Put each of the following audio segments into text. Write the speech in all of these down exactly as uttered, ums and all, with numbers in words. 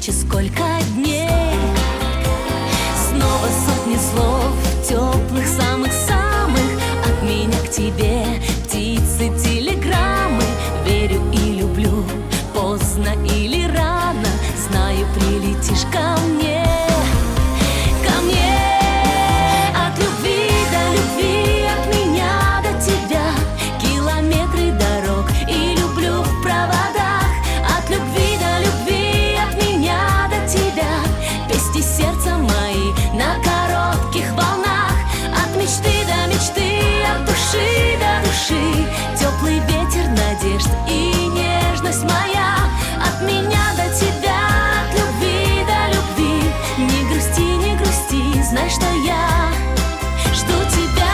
встречи сколько дней. Снова сотни слов, теплых, самых-самых, от меня к тебе, птицы, телеграммы. Верю и люблю, поздно или рано, знаю, прилетишь ко мне. Ко мне. От любви до любви, от меня до тебя, километры дорог и люблю в проводах. От любви до любви, от меня до тебя, песни сердца мои на коротких волнах. От мечты до мечты, от души до души, теплый ветер надежд и нежность моя. От меня до тебя, от любви до любви, не грусти, не грусти, знай, что я жду тебя.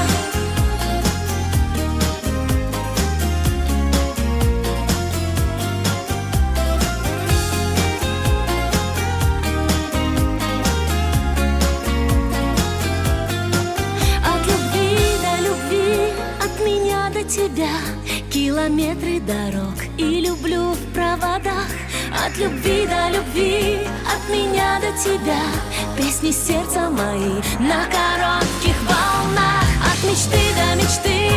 От любви до любви, от меня до тебя, километры дорог и люблю в проводах. От любви до любви, от меня до тебя, песни сердца мои на коротких волнах. От мечты до мечты,